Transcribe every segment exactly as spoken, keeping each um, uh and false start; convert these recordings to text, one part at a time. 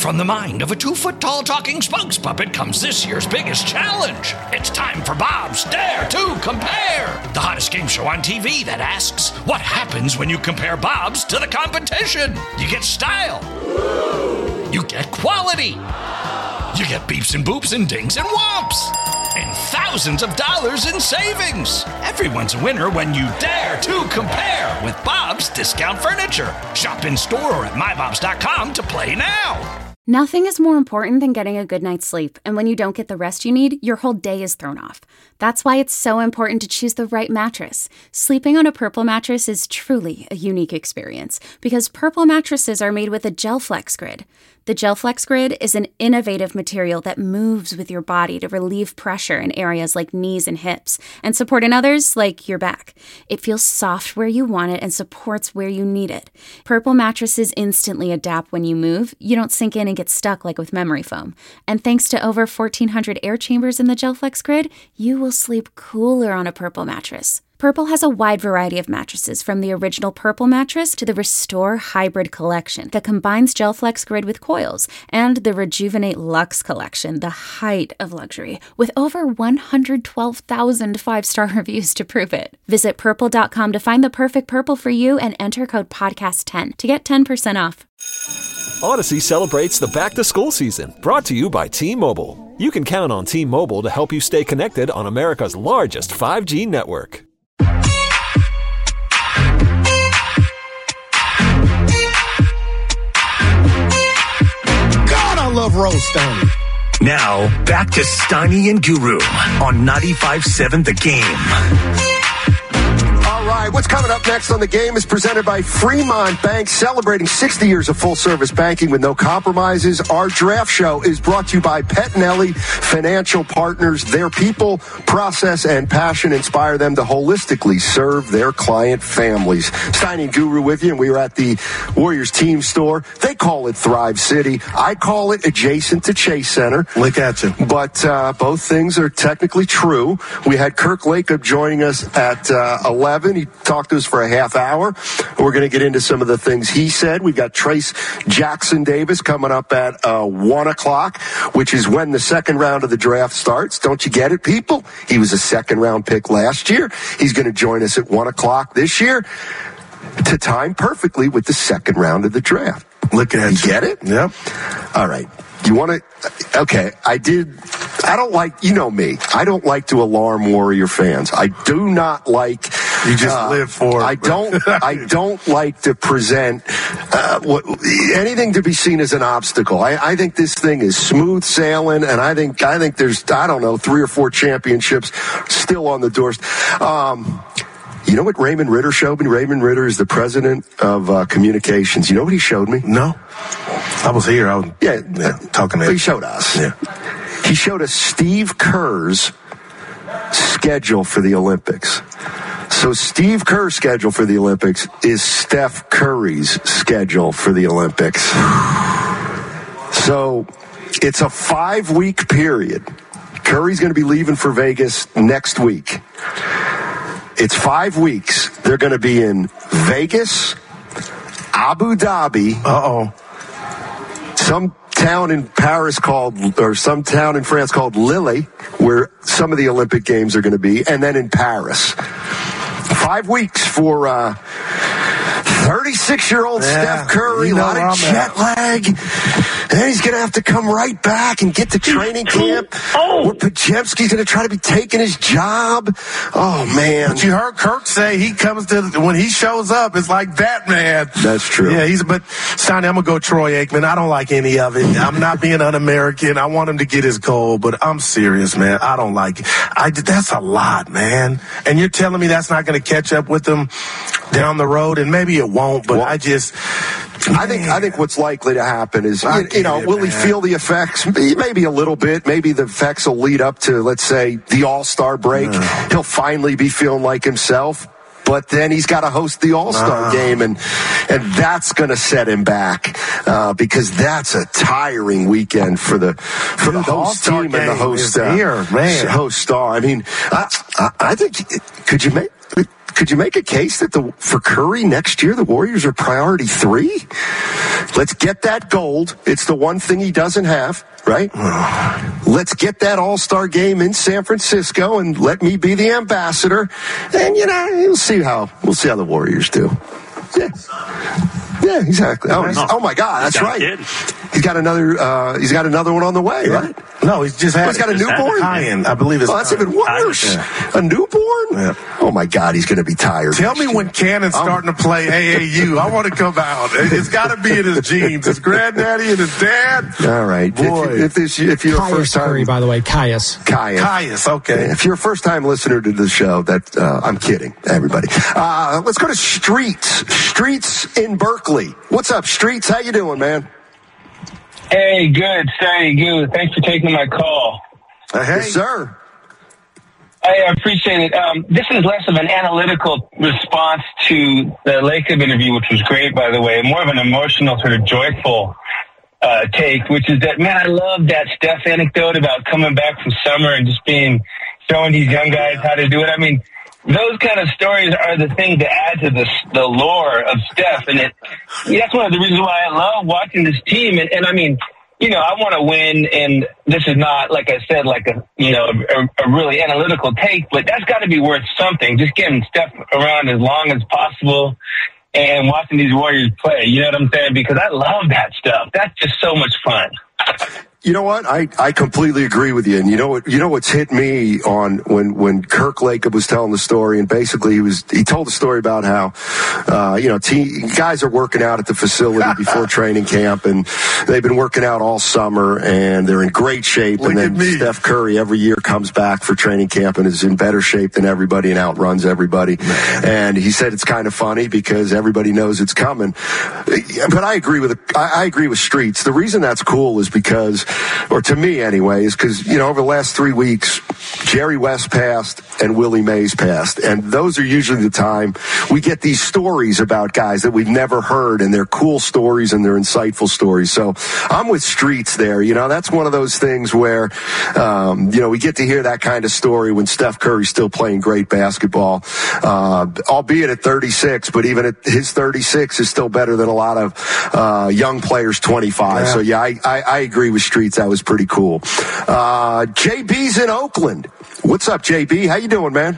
from the mind of a two-foot-tall talking spokes puppet comes this year's biggest challenge. It's time for Bob's Dare to Compare, the hottest game show on T V that asks, what happens when you compare Bobs to the competition? You get style. You get quality. You get beeps and boops and dings and whomps. And thousands of dollars in savings. Everyone's a winner when you dare to compare with Bob's Discount Furniture. Shop in store or at my bobs dot com to play now. Nothing is more important than getting a good night's sleep, and when you don't get the rest you need, your whole day is thrown off. That's why it's so important to choose the right mattress. Sleeping on a Purple mattress is truly a unique experience, because Purple mattresses are made with a GelFlex Grid. The GelFlex Grid is an innovative material that moves with your body to relieve pressure in areas like knees and hips, and support in others like your back. It feels soft where you want it and supports where you need it. Purple mattresses instantly adapt when you move. You don't sink in and get stuck like with memory foam. And thanks to over fourteen hundred air chambers in the GelFlex Grid, you will sleep cooler on a Purple mattress. Purple has a wide variety of mattresses, from the original Purple mattress to the Restore Hybrid collection that combines GelFlex Grid with coils, and the Rejuvenate Luxe collection, the height of luxury, with over one hundred twelve thousand five-star reviews to prove it. Visit purple dot com to find the perfect Purple for you and enter code podcast ten to get ten percent off. Odyssey celebrates the back-to-school season, brought to you by T-Mobile. You can count on T-Mobile to help you stay connected on America's largest five G network. I love Rose Steiny. Now, back to Steiny and Guru on ninety-five point seven The Game. All right, what's coming up next on The Game is presented by Fremont Bank, celebrating sixty years of full-service banking with no compromises. Our draft show is brought to you by Pettinelli Financial Partners. Their people, process, and passion inspire them to holistically serve their client families. Steiny and Guru with you, and we were at the Warriors team store. They call it Thrive City. I call it adjacent to Chase Center. Look at you. But uh, both things are technically true. We had Kirk Lacob joining us at uh, eleven. He talked to us for a half hour. We're going to get into some of the things he said. We've got Trace Jackson Davis coming up at uh, one o'clock, which is when the second round of the draft starts. Don't you get it, people? He was a second-round pick last year. He's going to join us at one o'clock this year to time perfectly with the second round of the draft. Look at you. You. Get it? Yep. All right. You want to? Okay. I did. I don't like, you know me, I don't like to alarm Warrior fans. I do not like. You just uh, live for it. I don't, I don't like to present uh, what, anything to be seen as an obstacle. I, I think this thing is smooth sailing, and I think, I think there's, I don't know, three or four championships still on the doors. Um, You know what Raymond Ritter showed me? Raymond Ritter is the president of uh, communications. You know what he showed me? No. I was here. I was yeah, yeah, talking to him. He showed us. Yeah. He showed us Steve Kerr's schedule for the Olympics. So Steve Kerr's schedule for the Olympics is Steph Curry's schedule for the Olympics. So it's a five-week period. Curry's going to be leaving for Vegas next week. It's five weeks. They're going to be in Vegas, Abu Dhabi. Uh-oh. Some town in Paris called, or some town in France called Lille, where some of the Olympic Games are going to be, and then in Paris. Five weeks for uh, thirty-six-year-old yeah, Steph Curry, a lot of jet lag. And then he's going to have to come right back and get to training camp. Oh. Where Podziemski's going to try to be taking his job. Oh, man. But you heard Kirk say he comes to, when he shows up, it's like Batman. That's true. Yeah, he's, but, Steiny, I'm going to go Troy Aikman. I don't like any of it. I'm not being un-American. I want him to get his goal, but I'm serious, man. I don't like it. I, that's a lot, man. And you're telling me that's not going to catch up with him down the road, and maybe it won't, but well, I just... I think I think what's likely to happen is, you, you know, it, will man. he feel the effects? Maybe a little bit. Maybe the effects will lead up to, let's say, the All-Star break. No. He'll finally be feeling like himself. But then he's got to host the All-Star uh. game, and and that's going to set him back uh, because that's a tiring weekend for the for the, the host team and the host uh, here, man. host star. I mean, I, I, I think could you make. could you make a case that the for Curry next year the Warriors are priority three? Let's get that gold. It's the one thing he doesn't have, right? Let's get that All-Star game in San Francisco and let me be the ambassador. And you know, we'll see how we'll see how the Warriors do. Yeah. Yeah, exactly. Oh, oh my God, that's right. He's got another. Uh, he's got another one on the way, yeah. right? No, he's just had. Oh, he's got a newborn. Tie-in, I believe it's. Oh, that's even worse. Yeah. A newborn. Yeah. Oh my God, he's going to be tired. Tell me when Cannon's um, starting to play A A U. I want to come out. It's got to be in his genes. His granddaddy and his dad. All right, boy. If, if, this, if you're Caius a first time, Curry, by the way, Caius. Caius. Caius. Okay. If you're a first time listener to the show, that uh, I'm kidding, everybody. Uh, let's go to Streets. Streets in Berkeley. What's up, Streets? How you doing, man? Hey, good, Stay good. Thanks for taking my call. Uh, hey, yes, sir. I appreciate it. Um, this is less of an analytical response to the Lacob interview, which was great, by the way, more of an emotional, sort of joyful uh, take, which is that, man, I love that Steph anecdote about coming back from summer and just being, showing these young guys how to do it. I mean, those kind of stories are the thing to add to the the lore of Steph, and it that's one of the reasons why I love watching this team. And, and I mean, you know, I want to win, and this is not, like I said, like a you know a, a really analytical take, but that's got to be worth something. Just getting Steph around as long as possible and watching these Warriors play. You know what I'm saying? Because I love that stuff. That's just so much fun. You know what? I, I completely agree with you. And you know what? You know what's hit me on when when Kirk Lacob was telling the story, and basically he was he told the story about how uh, you know te- guys are working out at the facility before training camp, and they've been working out all summer, and they're in great shape. Look and then Steph Curry every year comes back for training camp and is in better shape than everybody and outruns everybody. And he said it's kind of funny because everybody knows it's coming. But I agree with I, I agree with Streets. The reason that's cool is because, or to me anyway, is because, you know, over the last three weeks, Jerry West passed and Willie Mays passed. And those are usually the time we get these stories about guys that we've never heard, and they're cool stories and they're insightful stories. So I'm with Streets there. You know, that's one of those things where, um, you know, we get to hear that kind of story when Steph Curry's still playing great basketball, uh, albeit at thirty-six, but even at his thirty-six is still better than a lot of uh, young players twenty-five. Yeah. So, yeah, I, I, I agree with Streets. That was pretty cool. Uh, J B's in Oakland. What's up, J B? How you doing, man?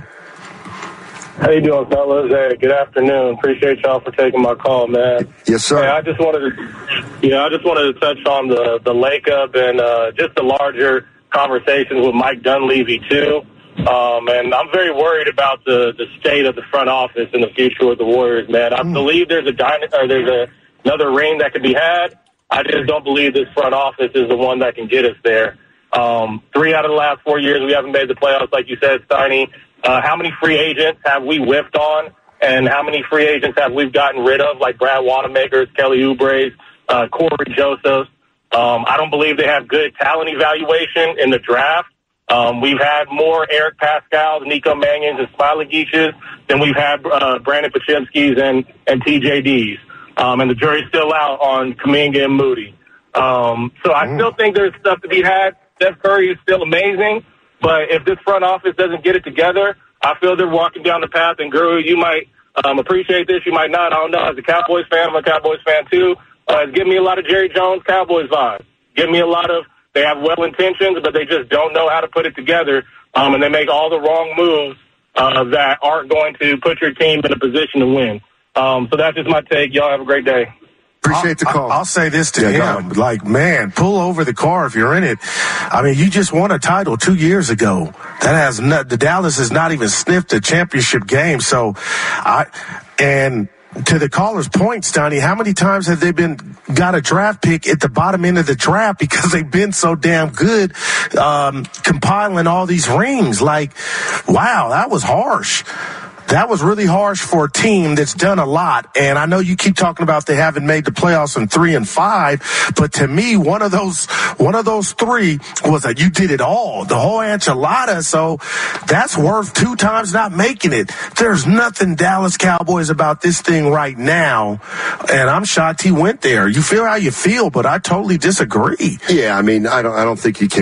How you doing, fellas? Hey, good afternoon. Appreciate y'all for taking my call, man. Yes, sir. Hey, I just wanted to, you know, I just wanted to touch on the the Lacob and uh, just the larger conversations with Mike Dunleavy too. Um, and I'm very worried about the the state of the front office in the future with the Warriors, man. I mm. believe there's a dyna- or there's a, another ring that could be had. I just don't believe this front office is the one that can get us there. Um, three out of the last four years, we haven't made the playoffs, like you said, Steiny. Uh, how many free agents have we whiffed on, and how many free agents have we gotten rid of, like Brad Wanamaker's, Kelly Oubre's, uh, Corey Joseph's? Um, I don't believe they have good talent evaluation in the draft. Um, we've had more Eric Pascal's, Nico Mannion's, and Smiley Geach's than we've had uh, Brandon Podziemski's and, and T J D's. Um, and the jury's still out on Kuminga and Moody. Um, so I mm. still think there's stuff to be had. Steph Curry is still amazing. But if this front office doesn't get it together, I feel they're walking down the path. And, Guru, you might um, appreciate this. You might not. I don't know. As a Cowboys fan, I'm a Cowboys fan, too. Uh, it's giving me a lot of Jerry Jones Cowboys vibes. Give me a lot of they have well intentions, but they just don't know how to put it together. Um, and they make all the wrong moves uh, that aren't going to put your team in a position to win. Um, so that's just my take. Y'all have a great day. Appreciate the call. I'll, I'll say this to yeah, him. Like, man, pull over the car if you're in it. I mean, you just won a title two years ago. That has not, the Dallas has not even sniffed a championship game. So I, and to the caller's point, Stoney, how many times have they been, got a draft pick at the bottom end of the draft because they've been so damn good, um, compiling all these rings? Like, wow, that was harsh. That was really harsh for a team that's done a lot. And I know you keep talking about they haven't made the playoffs in three and five, but to me, one of those, one of those three was that you did it all, the whole enchilada. So that's worth two times not making it. There's nothing Dallas Cowboys about this thing right now. And I'm shocked he went there. You feel how you feel, but I totally disagree. Yeah. I mean, I don't, I don't think you can,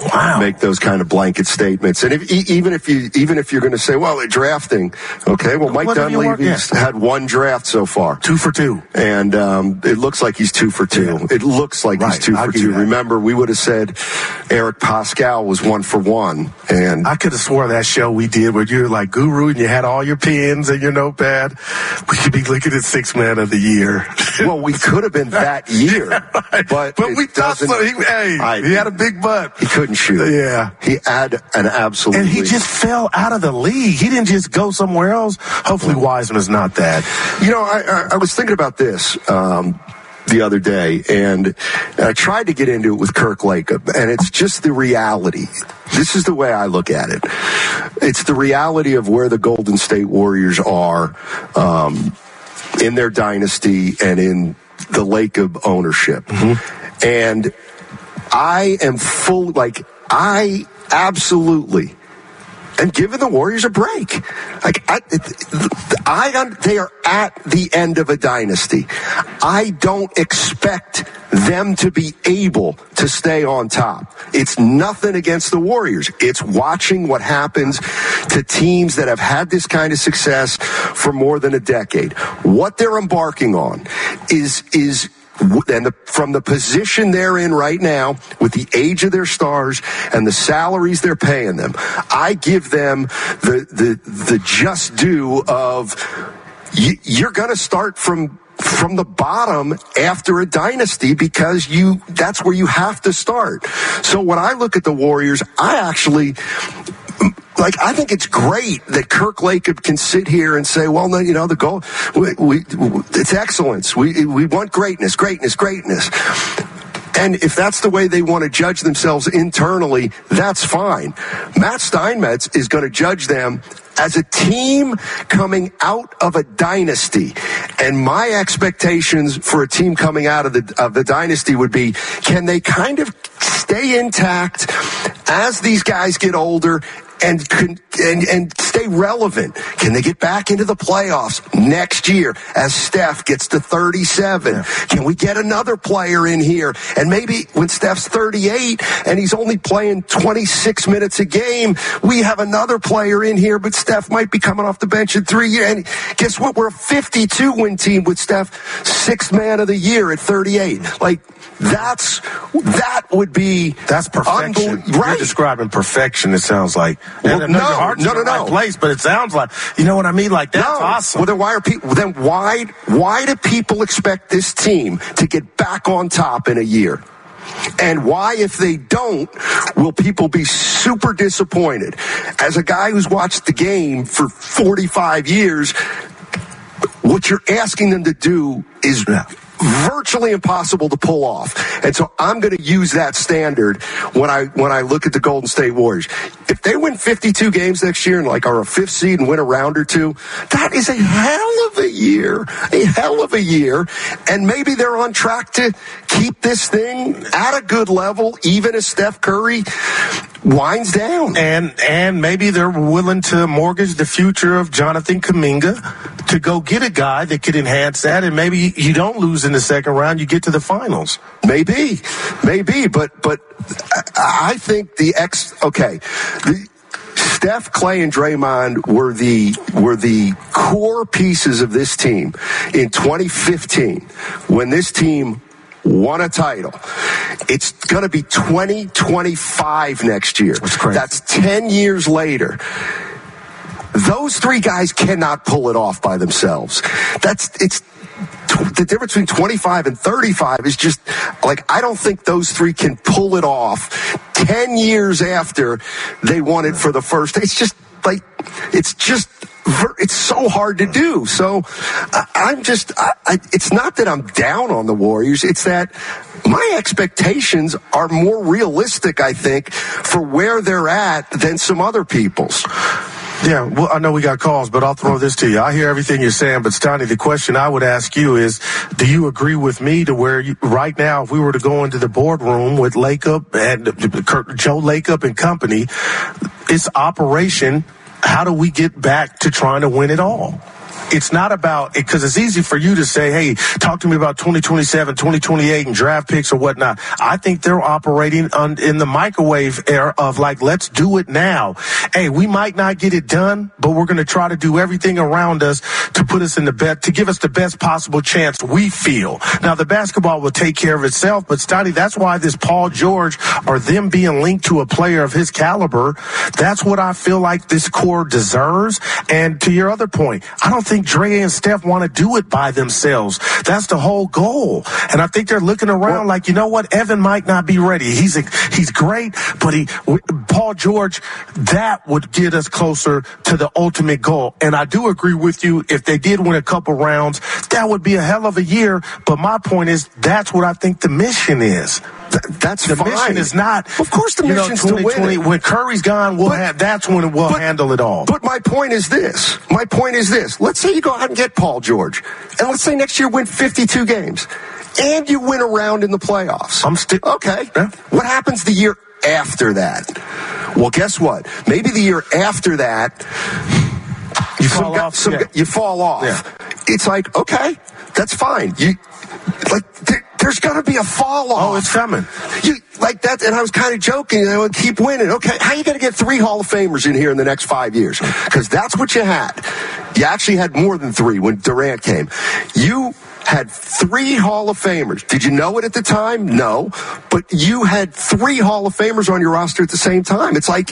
wow. make those kind of blanket statements. And if, even if you, even if you're going to say, well, they're drafting, okay, well, Mike Dunleavy's had one draft so far, two for two, and um, it looks like he's two for two. Yeah. It looks like right. he's two I'll for two. Remember, we would have said Eric Pascal was one for one, and I could have swore that show we did where you were like Guru and you had all your pens and your notepad. We could be looking at six man of the year. Well, we could have been that year, right. but but we thought so. He, hey, I, he had a big butt. He couldn't shoot. Yeah, he had an absolute. And he just fell out of the league. He didn't just go somewhere else. Hopefully, Wiseman's not that. You know, I, I, I was thinking about this um, the other day, and I tried to get into it with Kirk Lacob, and it's just the reality. This is the way I look at it. It's the reality of where the Golden State Warriors are um, in their dynasty and in the Lacob ownership. Mm-hmm. And I am full, like, I absolutely am giving the Warriors a break. Like, I, I, they are at the end of a dynasty. I don't expect them to be able to stay on top. It's nothing against the Warriors. It's watching what happens to teams that have had this kind of success for more than a decade. What they're embarking on is, is, and the, from the position they're in right now, with the age of their stars and the salaries they're paying them, I give them the the, the just due of you, you're going to start from from the bottom after a dynasty because you that's where you have to start. So when I look at the Warriors, I actually. Like, I think it's great that Kirk Lacob can sit here and say, well, no, you know, the goal, we, we, it's excellence. We, we want greatness, greatness, greatness. And if that's the way they want to judge themselves internally, that's fine. Matt Steinmetz is going to judge them as a team coming out of a dynasty. And my expectations for a team coming out of the of the dynasty would be, can they kind of stay intact as these guys get older and and and stay relevant? Can they get back into the playoffs next year as Steph gets to thirty-seven? Yeah. Can we get another player in here? And maybe when Steph's thirty-eight and he's only playing twenty-six minutes a game, we have another player in here, but Steph might be coming off the bench in three years. And guess what? We're a fifty-two win team with Steph sixth man of the year at thirty-eight. Like, that's that would be that's perfection. Unbel- right. You're describing perfection. It sounds like. Well, and no, your heart's no, no, in the right no. place, but it sounds like, you know what I mean? Like, that's no. awesome. Well, then why are people? Then why why do people expect this team to get back on top in a year? And why, if they don't, will people be super disappointed? As a guy who's watched the game for forty-five years, what you're asking them to do is virtually impossible to pull off. And so I'm going to use that standard when I when I look at the Golden State Warriors. If they win fifty-two games next year and like are a fifth seed and win a round or two, that is a hell of a year, a hell of a year. And maybe they're on track to keep this thing at a good level, even as Steph Curry winds down. And and maybe they're willing to mortgage the future of Jonathan Kuminga to go get a guy that could enhance that, and maybe you don't lose in the second round, you get to the finals. Maybe, maybe, but but I think the ex. Okay, the, Steph, Clay, and Draymond were the were the core pieces of this team in twenty fifteen when this team won a title. It's going to be twenty twenty-five next year. That's crazy. That's ten years later. Those three guys cannot pull it off by themselves. That's it's the difference between twenty-five and thirty-five is just like, I don't think those three can pull it off ten years after they won it for the first. It's just like, it's just, it's so hard to do. So I, I'm just, I, I, it's not that I'm down on the Warriors. It's that my expectations are more realistic, I think, for where they're at than some other people's. Yeah, well, I know we got calls, but I'll throw this to you. I hear everything you're saying, but Stoney, the question I would ask you is, do you agree with me to where you, right now, if we were to go into the boardroom with Lacob and Joe Lacob and company, it's operation, how do we get back to trying to win it all? it's not about, because it's easy for you to say, hey, talk to me about twenty twenty-seven, twenty twenty-eight and draft picks or whatnot. I think they're operating on, in the microwave era of like, let's do it now. Hey, we might not get it done, but we're going to try to do everything around us to put us in the best, to give us the best possible chance we feel. Now, the basketball will take care of itself, but Stoney, that's why this Paul George or them being linked to a player of his caliber, that's what I feel like this core deserves. And to your other point, I don't think Dre and Steph want to do it by themselves. That's the whole goal. And I think they're looking around well, like, you know what? Evan might not be ready. He's a, he's great, but he, Paul George, that would get us closer to the ultimate goal. And I do agree with you. If they did win a couple rounds, that would be a hell of a year. But my point is, that's what I think the mission is. Th- that's the fine. mission is not. Of course, the mission's know, to win it. When Curry's gone, we'll but, have. That's when we'll but, handle it all. But my point is this. My point is this. Let's say you go out and get Paul George, and let's say next year win fifty-two games, and you win a round in the playoffs. I'm still okay. Yeah. What happens the year after that? Well, guess what? Maybe the year after that, you some fall guy, off. some Yeah. guy, you fall off. Yeah. It's like, okay, that's fine. You like. There, There's got to be a fall off. Oh, it's coming. You like that, and I was kind of joking. I would keep winning. Okay, how are you going to get three Hall of Famers in here in the next five years? Because that's what you had. You actually had more than three when Durant came. You had three Hall of Famers. Did you know it at the time? No. But you had three Hall of Famers on your roster at the same time. It's like,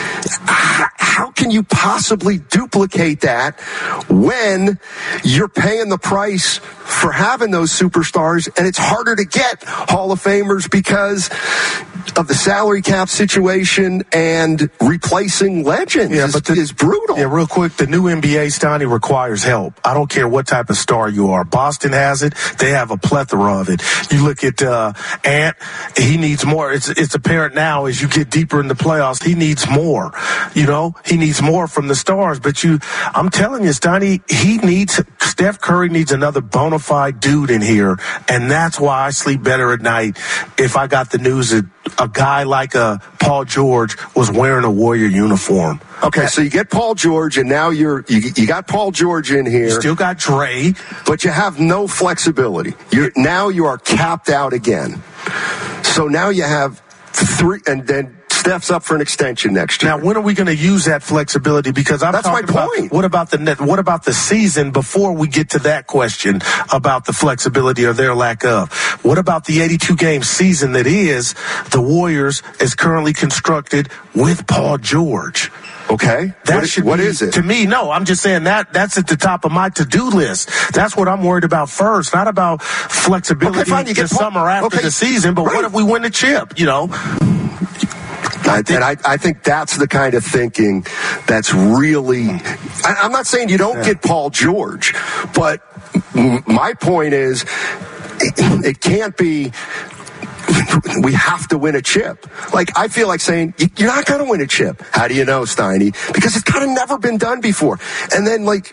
how can you possibly duplicate that when you're paying the price for having those superstars, and it's harder to get Hall of Famers because of the salary cap situation, and replacing legends yeah, is, but the, is brutal. Yeah, real quick, the new N B A, Stoney, requires help. I don't care what type of star you are. Boston has it. They have a plethora of it. You look at uh, Ant, he needs more. It's, it's apparent now as you get deeper in the playoffs, he needs more. You know, he needs more from the stars. But you, I'm telling you, Stoney, he needs, Steph Curry needs another bona fide dude in here. And that's why I sleep better at night if I got the news that a guy like uh, Paul George was wearing a Warrior uniform. Okay, so you get Paul George, and now you're you, you got Paul George in here. You still got Dre, but you have no flexibility. You're now you are capped out again. So now you have three, and then Steph's up for an extension next year. Now, when are we going to use that flexibility? Because I'm That's talking my about point. what about the net, what about the season before we get to that question about the flexibility or their lack of? What about the eighty-two game season that is the Warriors is currently constructed with Paul George? Okay. That what, should what be, is it? To me, no, I'm just saying that that's at the top of my to-do list. That's what I'm worried about first, not about flexibility okay, fine, you the get Paul, summer after okay, the season, but right. what if we win the chip, you know? I, and I, I think that's the kind of thinking that's really, I, I'm not saying you don't yeah. get Paul George, but m- my point is it, it can't be, we have to win a chip. Like, I feel like saying, you're not going to win a chip. How do you know, Steiny? Because it's kind of never been done before. And then, like,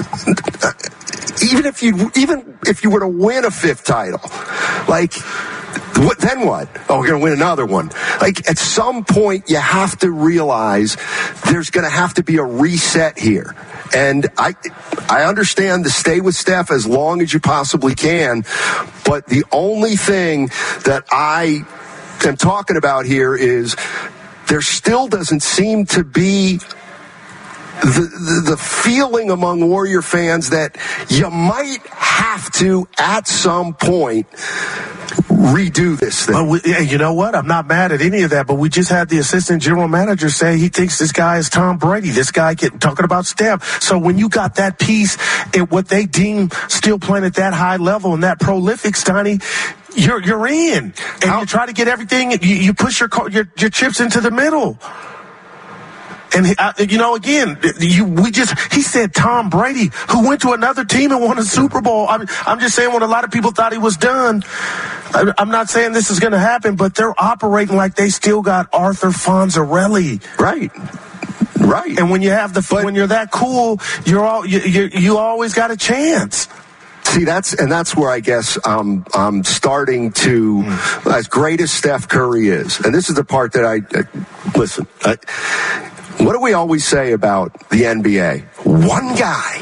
even if you, even if you were to win a fifth title, like, what, then what? Oh, we're going to win another one. Like, at some point, you have to realize there's going to have to be a reset here. And I I understand to stay with Steph as long as you possibly can, but the only thing that I am talking about here is there still doesn't seem to be The, the the feeling among Warrior fans that you might have to, at some point, redo this thing. Well, we, yeah, you know what? I'm not mad at any of that, but we just had the assistant general manager say he thinks this guy is Tom Brady. This guy get, talking about Steph. So when you got that piece and what they deem still playing at that high level and that prolific, Stoney, you're you're in, and How? you try to get everything. You, you push your, your your chips into the middle. And, uh, you know, again, you, we just, he said Tom Brady, who went to another team and won a Super Bowl. I'm, I'm just saying when a lot of people thought he was done, I, I'm not saying this is going to happen, but they're operating like they still got Arthur Fonzarelli. Right. Right. And when you have the, but, when you're that cool, you're all, you, you, you always got a chance. See, that's, and that's where I guess um, I'm starting to, mm. as great as Steph Curry is, and this is the part that I, uh, listen, I, what do we always say about the N B A? One guy,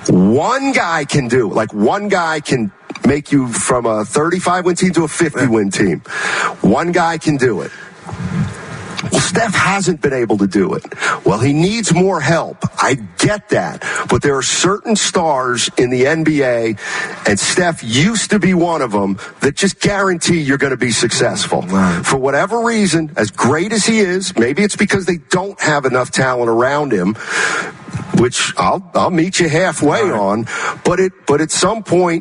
One guy can do it. Like, one guy can make you from a thirty-five win team to a fifty win team. One guy can do it. Well, Steph hasn't been able to do it. Well, he needs more help. I get that. But there are certain stars in the N B A, and Steph used to be one of them, that just guarantee you're going to be successful. Right. For whatever reason, as great as he is, maybe it's because they don't have enough talent around him, which I'll I'll meet you halfway right. on. But it but at some point,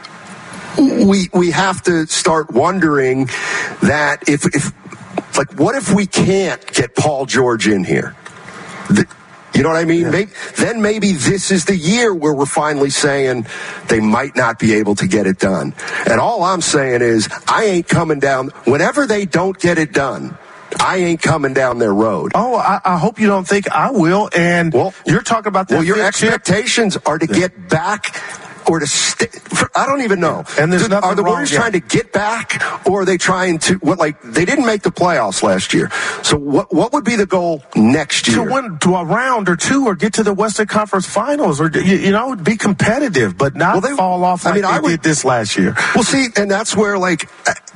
we we have to start wondering that if if like what if we can't get Paul George in here? The, you know what I mean? Yeah. Maybe, then maybe this is the year where we're finally saying they might not be able to get it done. And all I'm saying is I ain't coming down. Whenever they don't get it done, I ain't coming down their road. Oh, I, I hope you don't think I will. And well, you're talking about that. Well, your expectations chip? are to yeah. get back or to stay. I don't even know. And there's Do, nothing Are the Warriors wrong, trying yeah. to get back, or are they trying to, what, like, they didn't make the playoffs last year. So what what would be the goal next year? To win to a round or two, or get to the Western Conference Finals, or, you, you know, be competitive, but not well, they, fall off like I mean, they I would, did this last year. Well, see, and that's where, like,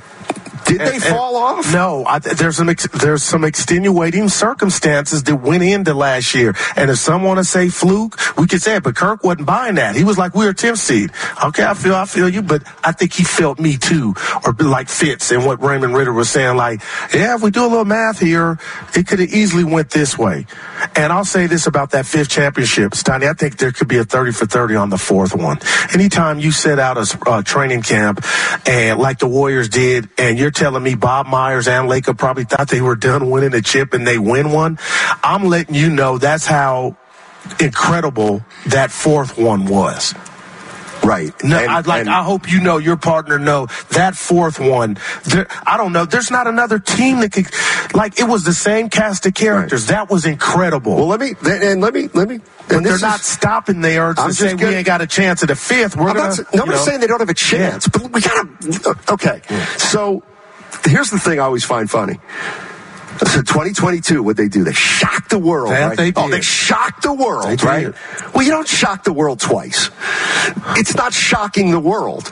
did they and, fall and, off? No, I, there's some ex, there's some extenuating circumstances that went into last year. And if some want to say fluke, we could say it. But Kirk wasn't buying that. He was like, we're a tenth seed. Okay, I feel I feel you, but I think he felt me too, or like Fitz and what Raymond Ritter was saying. Like, yeah, if we do a little math here, it could have easily went this way. And I'll say this about that fifth championship, Steiny. I think there could be a thirty for thirty on the fourth one. Anytime you set out a uh, training camp and like the Warriors did, and you're telling me Bob Myers and Laker probably thought they were done winning a chip and they win one, I'm letting you know that's how incredible that fourth one was. Right. No, and, I'd like. and, I hope you know your partner know that fourth one. There, I don't know. There's not another team that could. Like, it was the same cast of characters. Right. That was incredible. Well, let me and let me let me. But they're not is, stopping there to say we ain't got a chance at the fifth. We're I'm gonna. Not, nobody's you know, saying they don't have a chance, yeah. but we gotta. Okay, yeah. So here's the thing I always find funny. So twenty twenty-two, what'd they do? They shocked the world, that right? They did. Oh, they shocked the world, they right? Did. Well, you don't shock the world twice. It's not shocking the world.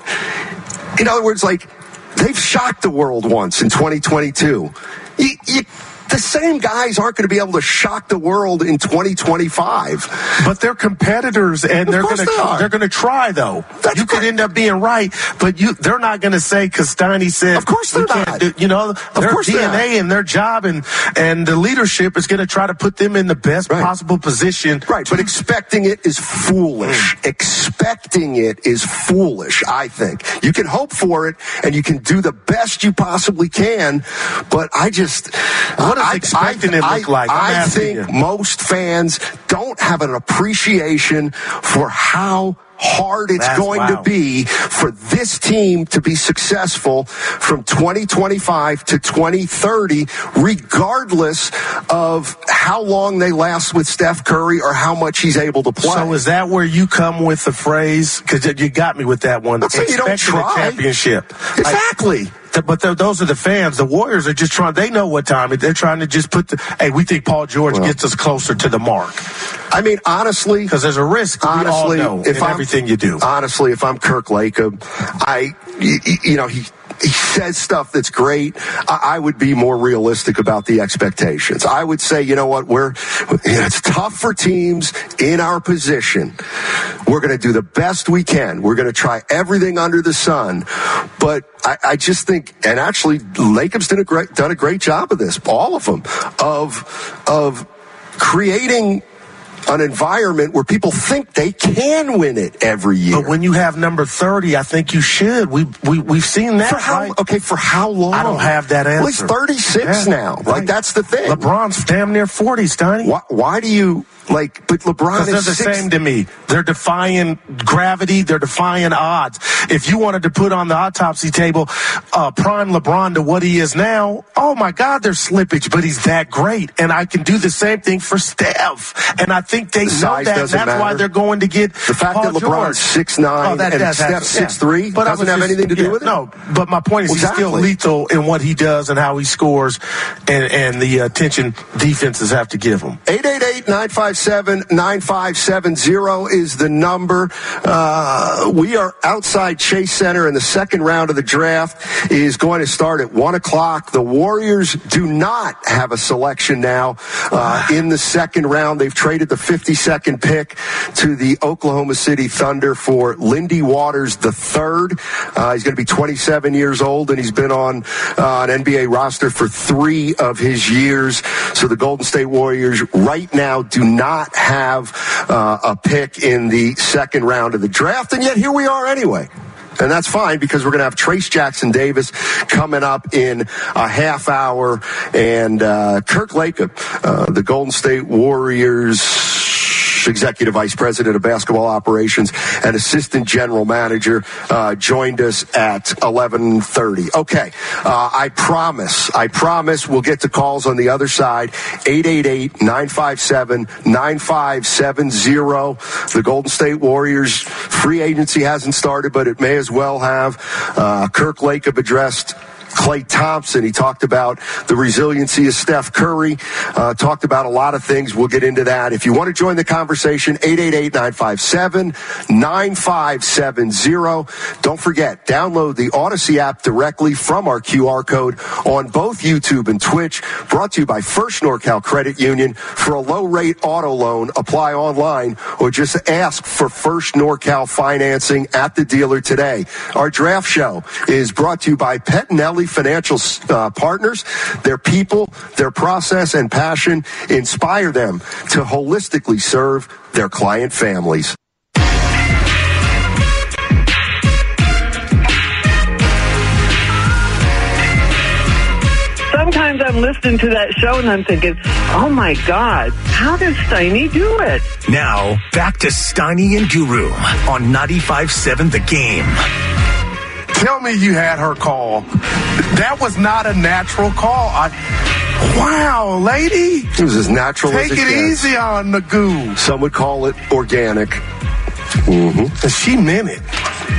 In other words, like, they've shocked the world once in twenty twenty-two. You, you, the same guys aren't going to be able to shock the world in twenty twenty-five. But they're competitors, and of they're going to they they're going to try though. That's you great. could end up being right, but you they're not going to say because Steiny said. Of course they're not. Do, you know, of their course D N A and their job and and the leadership is going to try to put them in the best right. possible position. Right, but expecting it is foolish. Mm. Expecting it is foolish. I think you can hope for it and you can do the best you possibly can, but I just. What does I, expecting I, it look like? I'm I think you. most fans don't have an appreciation for how hard it's That's, going wow. to be for this team to be successful from twenty twenty-five to twenty thirty, regardless of how long they last with Steph Curry or how much he's able to play. So is that where you come with the phrase? Because you got me with that one. Let's say you don't try. A championship. Exactly. Like, but those are the fans. The Warriors are just trying. They know what time. They're trying to just put the. Hey, we think Paul George well, gets us closer to the mark. I mean, honestly, because there's a risk. Honestly, we all know if in I'm, everything you do. Honestly, if I'm Kirk Lacob, I, you, you know, he. He says stuff that's great. I would be more realistic about the expectations. I would say, you know what, we're, you know, it's tough for teams in our position. We're going to do the best we can. We're going to try everything under the sun. But I, I just think, and actually, Lacob's done a great, done a great job of this, all of them, of, of creating an environment where people think they can win it every year. But when you have number thirty, I think you should. We we we've seen that. For how? Right? Okay, for how long? I don't have that answer. Well, he's thirty-six yeah, now. Right. Like, that's the thing. LeBron's damn near forty, Steiny. Why, why do you like? But LeBron is they're the six. same to me. They're defying gravity. They're defying odds. If you wanted to put on the autopsy table, uh, prime LeBron to what he is now, oh my God, there's slippage. But he's that great, and I can do the same thing for Steph. And I think. think they The know size that. doesn't That's matter. why they're going to get The fact Paul that LeBron's George. six nine Oh, that and does have- Steph six three But I doesn't was have just- anything to do yeah, with it? No, but my point is Exactly. he's still lethal in what he does and how he scores and, and the attention defenses have to give him. eight eight eight, nine five seven, nine five seven zero is the number. Uh, we are outside Chase Center, and the second round of the draft is going to start at one o'clock. The Warriors do not have a selection now uh, in the second round. They've traded the fifty-second pick to the Oklahoma City Thunder for Lindy Waters the third. Uh, he's going to be twenty-seven years old, and he's been on uh, an N B A roster for three of his years. So the Golden State Warriors right now do not have uh, a pick in the second round of the draft, and yet here we are anyway. And that's fine because we're going to have Trace Jackson Davis coming up in a half hour. And uh, Kirk Lacob, uh, the Golden State Warriors Executive Vice President of Basketball Operations and Assistant General Manager, uh, joined us at eleven thirty. Okay, uh, I promise, I promise we'll get to calls on the other side. eight eight eight, nine five seven, nine five seven zero. The Golden State Warriors free agency hasn't started, but it may as well have. Uh, Kirk Lacob addressed Klay Thompson. He talked about the resiliency of Steph Curry, uh, talked about a lot of things. We'll get into that. If you want to join the conversation, eight eight eight, nine five seven, nine five seven zero. Don't forget, download the Odyssey app directly from our Q R code on both YouTube and Twitch. Brought to you by First NorCal Credit Union. For a low-rate auto loan, apply online or just ask for First NorCal financing at the dealer today. Our draft show is brought to you by Pettinelli Financial uh, Partners. Their people, their process, and passion inspire them to holistically serve their client families. Sometimes I'm listening to that show and I'm thinking, oh my God, how does Steiny do it? Now, back to Steiny and Guru on ninety-five point seven The Game. Tell me you had her call. That was not a natural call. I, wow, lady. It was as natural Take as it it gets. easy on the goo. Some would call it organic. Mm-hmm. And she meant it.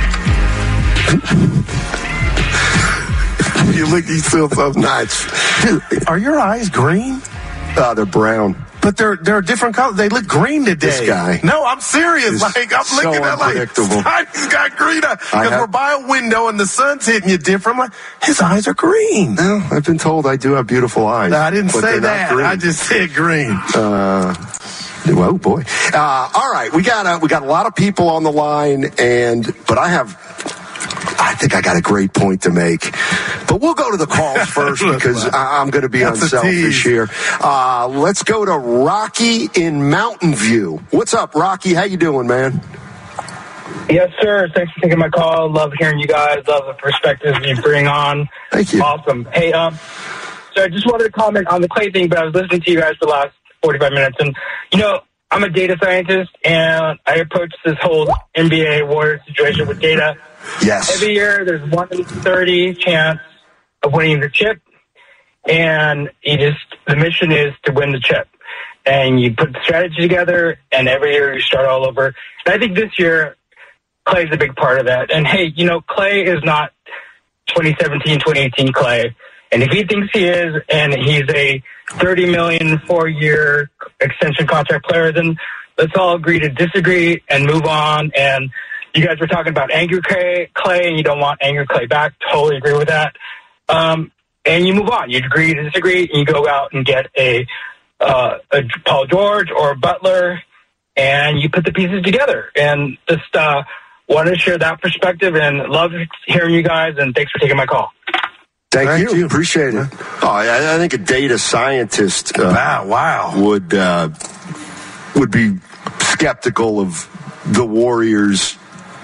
You look, you feel so nice. Dude, are your eyes green? Uh, they're brown. But they're they're different colors. They look green today. This guy. No, I'm serious. Like I'm so looking at like unpredictable. Steiny's got green eyes I because have- we're by a window and the sun's hitting you different. I'm like, his eyes are green. No, I've been told I do have beautiful eyes. I didn't but say they're not that. green. I just said green. Uh, well, boy. Uh, all right, we got a, we got a lot of people on the line, and but I have. I think I got a great point to make. But we'll go to the calls first because I- I'm going to be That's a unselfish tease. here. Uh, let's go to Rocky in Mountain View. What's up, Rocky? How you doing, man? Yes, sir. Thanks for taking my call. Love hearing you guys. Love the perspectives you bring on. Thank you. Awesome. Hey, um, so I just wanted to comment on the Klay thing, but I was listening to you guys for the last forty-five minutes. And, you know, I'm a data scientist, and I approach this whole N B A Warriors situation with data. Yes. Every year, there's one in thirty chance of winning the chip, and you just the mission is to win the chip. And you put the strategy together, and every year you start all over. And I think this year, Klay's a big part of that. And hey, you know, Klay is not twenty seventeen, twenty eighteen Klay. And if he thinks he is, and he's a thirty million four-year extension contract player, then let's all agree to disagree and move on. And you guys were talking about angry Klay, Klay, and you don't want angry Klay back. Totally agree with that. Um, and you move on. You agree to disagree, and you go out and get a, uh, a Paul George or a Butler, and you put the pieces together. And just uh, wanted to share that perspective, and love hearing you guys, and thanks for taking my call. Thank, Thank you. you. Appreciate it. Oh, I, I think a data scientist uh, Wow, wow. would uh, would be skeptical of the Warriors'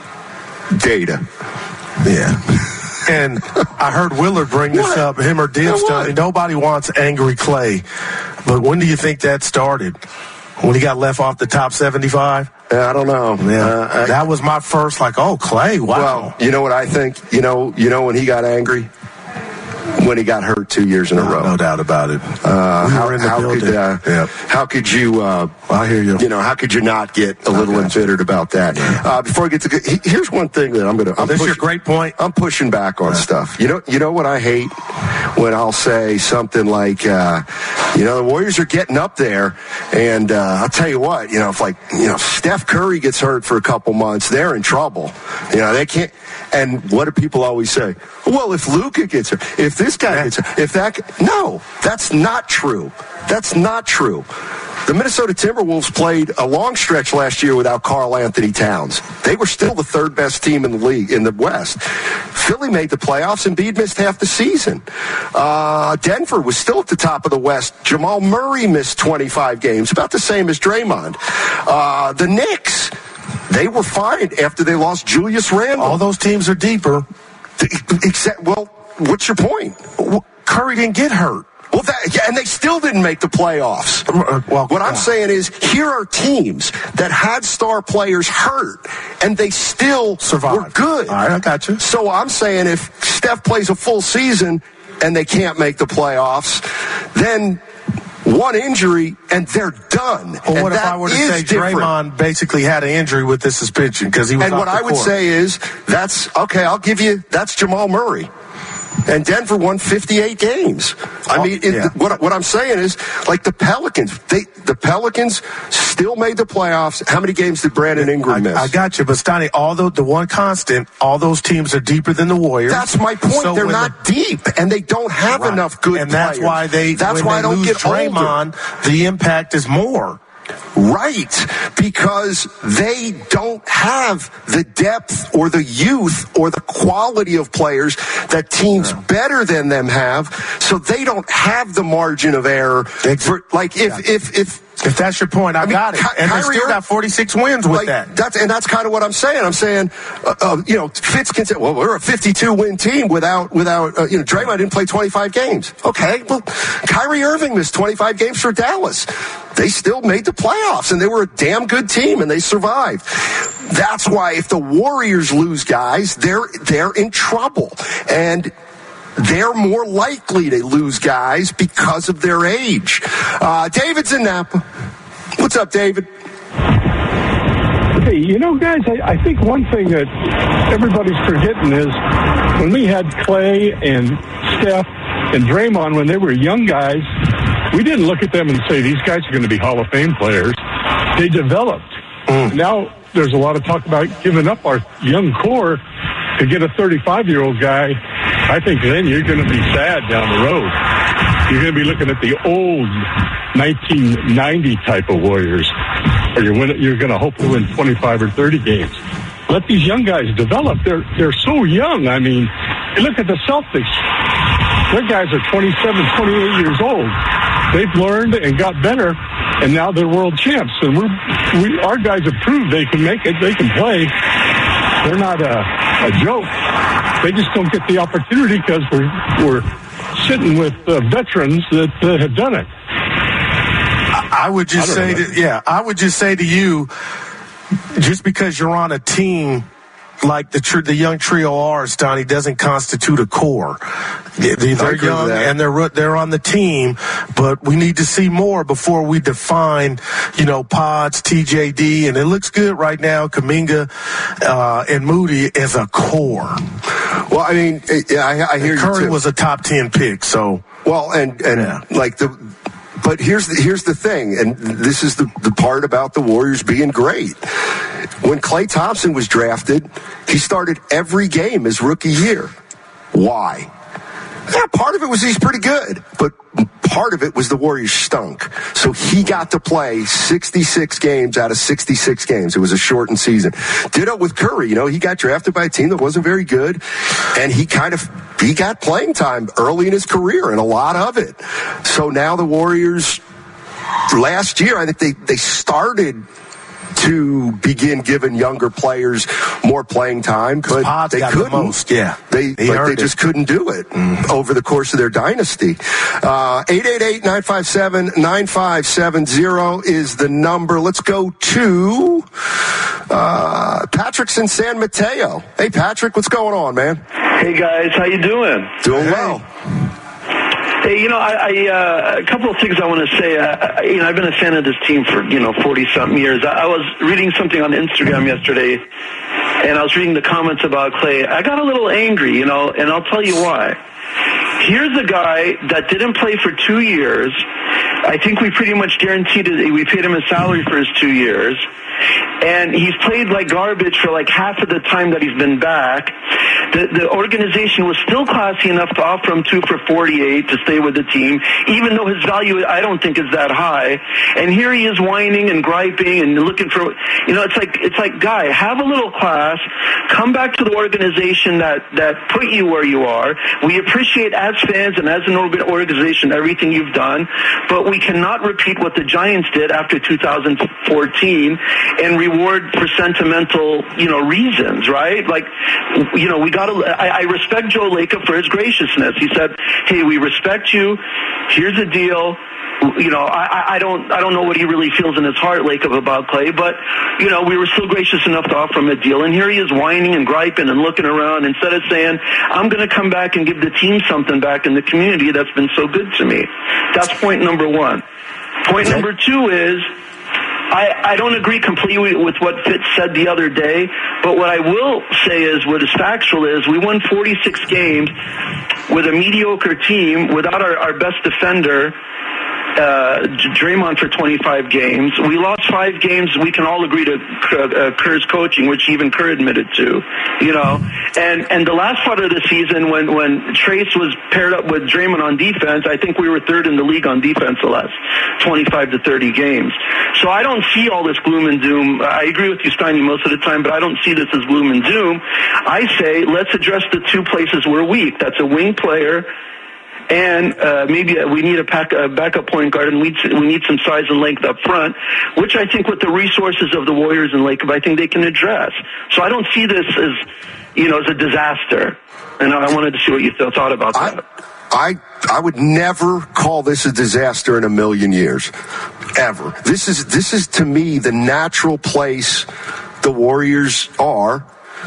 data. Yeah. And I heard Willard bring this What? up, him or Dibs. Yeah, what? Nobody wants angry Klay. But when do you think that started? When he got left off the top seventy-five? I don't know. Yeah. Uh, I- that was my first, like, oh, Klay, wow. Well, you know what I think? You know, you know when he got angry? when he got hurt two years in a no, row. No doubt about it. Uh, we how, were in the how building. Could, uh, yep. How could you? Uh, I hear you. You know, how could you not get a little embittered about that? Uh, before I get to he, here's one thing that I'm going to. Oh, this is your great point. I'm pushing back on yeah. stuff. You know, you know what I hate when I'll say something like, uh, you know, the Warriors are getting up there, and uh, I'll tell you what, you know, if like you know Steph Curry gets hurt for a couple months, they're in trouble. You know, they can't. And what do people always say? Well, if Luka gets hurt, if this guy yeah. gets hurt, if that, no, that's not true. That's not true. The Minnesota Timberwolves played a long stretch last year without Karl Anthony Towns. They were still the third best team in the league, in the West. Philly made the playoffs, and Embiid missed half the season. Uh, Denver was still at the top of the West. Jamal Murray missed twenty-five games, about the same as Draymond. Uh, the Knicks, they were fine after they lost Julius Randle. All those teams are deeper. Except, well, what's your point? Curry didn't get hurt. Well, that, yeah, and they still didn't make the playoffs. Well, what I'm saying is, here are teams that had star players hurt, and they still survived. Were good. All right, I got you. So I'm saying if Steph plays a full season and they can't make the playoffs, then one injury and they're done. Well, and what if I were to say different. Draymond basically had an injury with this suspension because he was And off what the I would court. say is, that's, okay, I'll give you, that's Jamal Murray. And Denver won fifty-eight games. I oh, mean, it, yeah. what, what I'm saying is, like the Pelicans, they, the Pelicans still made the playoffs. How many games did Brandon Ingram I, miss? I got you, but Stoney, although the one constant, all those teams are deeper than the Warriors. That's my point. So They're not the, deep, and they don't have right. enough good and that's players. why they. That's when why they I don't lose get Draymond, older. The impact is more. Right, because they don't have the depth or the youth or the quality of players that teams yeah. better than them have, so they don't have the margin of error. For, like if, yeah. if if if that's your point, I, I mean, got it. Ky- and Kyrie they still got forty-six wins with like, that. That's and that's kind of what I'm saying. I'm saying, uh, uh, you know, Fitz can say, well, we're a fifty-two win team without without uh, you know, Draymond didn't play twenty-five games. Okay, well, Kyrie Irving missed twenty-five games for Dallas. They still made the playoffs, and they were a damn good team, and they survived. That's why if the Warriors lose guys, they're they're in trouble, and they're more likely to lose guys because of their age. Uh, David's in Napa. What's up, David? Hey, you know, guys, I, I think one thing that everybody's forgetting is when we had Clay and Steph and Draymond, when they were young guys, we didn't look at them and say, these guys are going to be Hall of Fame players. They developed. Mm. Now there's a lot of talk about giving up our young core to get a thirty-five-year-old guy. I think then you're going to be sad down the road. You're going to be looking at the old nineteen ninety type of Warriors, or you're, win- you're going to hopefully win twenty-five or thirty games. Let these young guys develop. They're they're so young. I mean, you look at the Celtics. Their guys are twenty-seven, twenty-eight years old. They've learned and got better, and now they're world champs. And we're, we, our guys have proved they can make it. They can play. They're not a, a joke. They just don't get the opportunity because we're we're sitting with uh, veterans that uh, have done it. I would just I say, to, yeah, I would just say to you, just because you're on a team like the tr- the young trio are, Stoney, doesn't constitute a core. They, they're young and they're they're on the team, but we need to see more before we define, you know, Pods, T J D, and it looks good right now. Kuminga uh, and Moody as a core. Well, I mean, yeah, I, I hear and you Curry too. was a top ten pick, so well, and and yeah. like the. But here's the, here's the thing, and this is the, the part about the Warriors being great. When Klay Thompson was drafted, he started every game his rookie year. Why? Yeah, part of it was he's pretty good, but part of it was the Warriors stunk. So he got to play sixty-six games out of sixty-six games. It was a shortened season. Ditto with Curry. You know, he got drafted by a team that wasn't very good, and he kind of he got playing time early in his career, and a lot of it. So now the Warriors, last year, I think they, they started to begin giving younger players more playing time, but Pods they got couldn't. The most. Yeah, they like they just it. couldn't do it mm. over the course of their dynasty. Uh, eight eight eight, nine five seven, nine five seven zero is the number. Let's go to Uh, Patrick's in San Mateo. Hey, Patrick, what's going on, man? Hey, guys. How you doing? Doing hey. well. Hey, you know, I, I uh, a couple of things I want to say. Uh, you know, I've been a fan of this team for, you know, forty-something years. I, I was reading something on Instagram yesterday, and I was reading the comments about Clay. I got a little angry, you know, and I'll tell you why. Here's a guy that didn't play for two years. I think we pretty much guaranteed it. We paid him a salary for his two years. And he's played like garbage for like half of the time that he's been back. The, the organization was still classy enough to offer him two for forty-eight to stay with the team, even though his value I don't think is that high. And here he is whining and griping and looking for, you know, it's like, it's like, guy, have a little class, come back to the organization that, that put you where you are. We appreciate as fans and as an organization everything you've done, but we cannot repeat what the Giants did after two thousand fourteen and reward for sentimental, you know, reasons, right? Like, you know, we got to, I, I respect Joe Lacob for his graciousness. He said, hey, we respect you. Here's the deal. You know, I, I don't, I don't know what he really feels in his heart, Lacob, about Clay, but, you know, we were still gracious enough to offer him a deal. And here he is whining and griping and looking around instead of saying, I'm going to come back and give the team something back in the community that's been so good to me. That's point number one. Point okay. number two is, I, I don't agree completely with what Fitz said the other day, but what I will say is, what is factual is, we won forty-six games with a mediocre team without our, our best defender, uh, Draymond, for twenty-five games. We lost five games. We can all agree to uh, Kerr's coaching, which even Kerr admitted to, you know. And and the last part of the season, when, when Trace was paired up with Draymond on defense, I think we were third in the league on defense the last twenty-five to thirty games. So I don't see all this gloom and doom. I agree with you, Steiny, most of the time, but I don't see this as gloom and doom. I say let's address the two places we're weak. That's a wing player, and uh, maybe we need a, pack, a backup point guard, and we we need some size and length up front, which I think with the resources of the Warriors and Lacob, I think they can address. So I don't see this as, you know, as a disaster. And I wanted to see what you th- thought about that. I, I I would never call this a disaster in a million years, ever. This is this is to me the natural place the Warriors are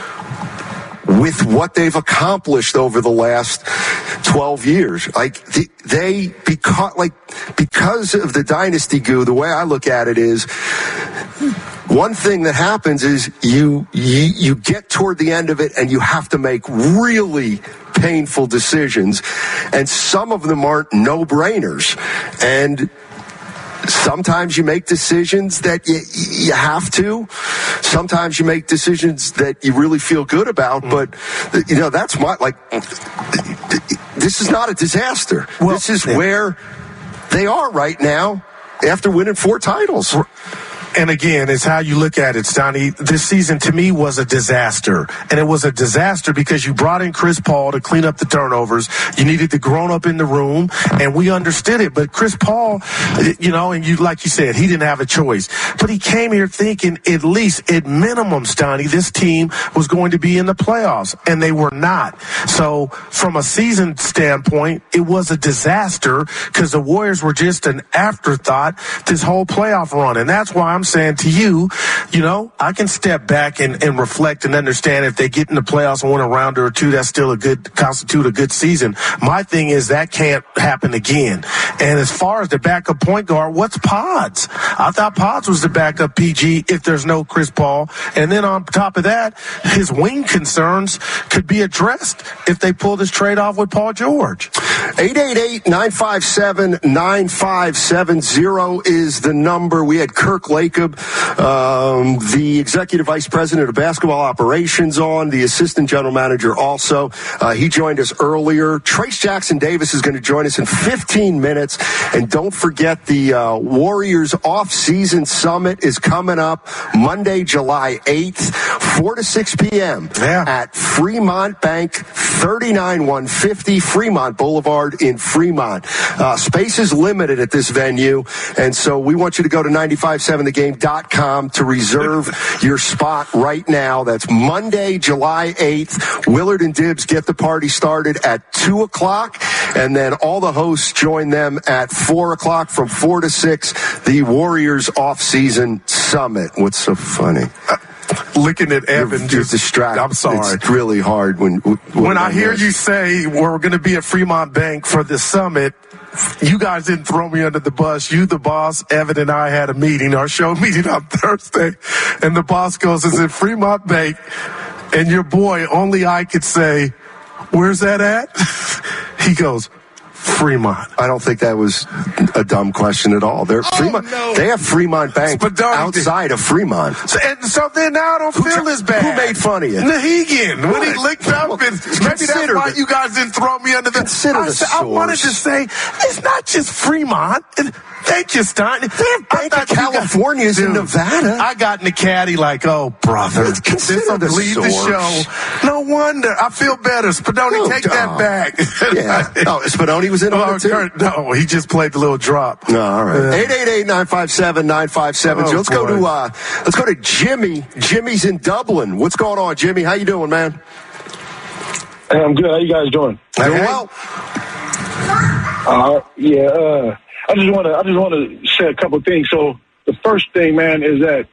with what they've accomplished over the last twelve years. Like the, they because like because of the dynasty goo, the way I look at it is, one thing that happens is you, you you get toward the end of it and you have to make really painful decisions, and some of them aren't no-brainers, and sometimes you make decisions that you, you have to. Sometimes you make decisions that you really feel good about, but you know, that's my, like, this is not a disaster. Well, this is yeah. where they are right now after winning four titles. And again, it's how you look at it, Stoney. This season, to me, was a disaster. And it was a disaster because you brought in Chris Paul to clean up the turnovers. You needed the grown-up in the room, and we understood it. But Chris Paul, you know, and you, like you said, he didn't have a choice. But he came here thinking, at least, at minimum, Stoney, this team was going to be in the playoffs, and they were not. So from a season standpoint, it was a disaster because the Warriors were just an afterthought this whole playoff run. And that's why I'm saying to you, you know, I can step back and, and reflect and understand if they get in the playoffs and win a round or two, that's still a good, constitute a good season. My thing is that can't happen again. And as far as the backup point guard, what's Pods? I thought Pods was the backup P G if there's no Chris Paul. And then on top of that, his wing concerns could be addressed if they pull this trade off with Paul George. eight eight eight, nine five seven, nine five seven zero is the number. We had Kirk Lacob, um, the executive vice president of basketball operations, on, the assistant general manager also. Uh, he joined us earlier. Trace Jackson Davis is going to join us in fifteen minutes. And don't forget, the uh, Warriors off-season summit is coming up Monday, July eighth, four to six p.m. Yeah. at Fremont Bank, thirty-nine one fifty Fremont Boulevard in Fremont. Uh, space is limited at this venue, and so we want you to go to nine five seven the game dot com to reserve your spot right now. That's Monday, July eighth. Willard and Dibbs get the party started at two o'clock, and then all the hosts join them at four o'clock. From four to six, the Warriors off-season summit. What's so funny? looking at Evan. You're, just you're distracted. I'm sorry. It's really hard when when, when I hear this. you say we're going to be at Fremont Bank for the summit. You guys didn't throw me under the bus. You, the boss, Evan, and I had a meeting, our show meeting on Thursday, and the boss goes, "Is it Fremont Bank?" And your boy, only I could say, "Where's that at?" He goes, "Fremont." I don't think that was a dumb question at all. They're oh, Fremont. No. They have Fremont Bank outside of Fremont. So, and so then now I don't who feel as bad. Who made fun of you? Nahegan. When he licked up, well, and maybe that's why you guys didn't throw me under the. Consider I, the said, I wanted to say it's not just Fremont. It, Thank you, Stein. They have Bank of California's in Nevada. I got in the caddy like, oh, brother. This will the lead the show. No wonder. I feel better. Spadoni, no, take no. that back. Yeah. Oh, Spadoni was in on oh, it, too? Kurt, no, he just played the little drop. No, all right. eight eight eight, nine five seven, nine five seven zero. Oh, let's boy. go to uh, let's go to Jimmy. Jimmy's in Dublin. What's going on, Jimmy? How you doing, man? Hey, I'm good. How you guys doing? Doing hey. well. Uh, yeah. Uh, I just want to. I just want to say a couple things. So the first thing, man, is that